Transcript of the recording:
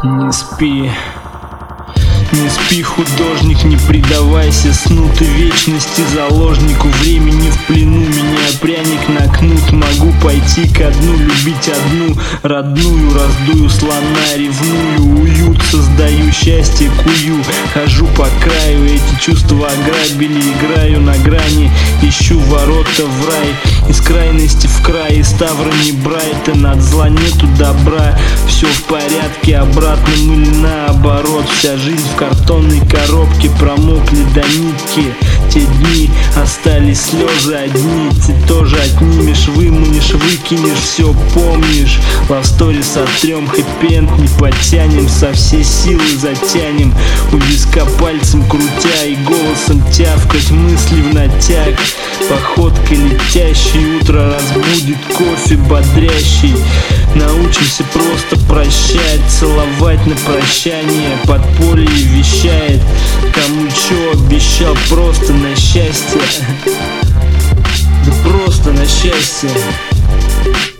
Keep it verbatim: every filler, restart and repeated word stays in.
Не спи, не спи, художник, не предавайся сну. Ты вечности заложнику, времени в плену. Меня пряник на кнут, могу пойти ко дну. Любить одну родную, раздую слона, ревную. Уют создаю, счастье кую. Хожу по краю, эти чувства ограбили. Играю на грани, ищу ворота в рай. Из крайности в край, из Ставрони Брайтон. От зла нету добра, все в порядке, обратным или наоборот. Вся жизнь в картонной коробке, промокли до нитки. Те дни остались слезы одни. Ты тоже отнимешь, выманишь, выкинешь, все помнишь. Love story сотрем, хэппи-энд не потянем. Со всей силы затянем, у виска пальцем крутя и голосом тявкать мысли в натяг. Походкой летящей утро разбудит кофе бодрящий. Научимся просто прощать, целовать на прощание. Подполье вещает, кому чё обещал, просто на счастье. Да просто на счастье.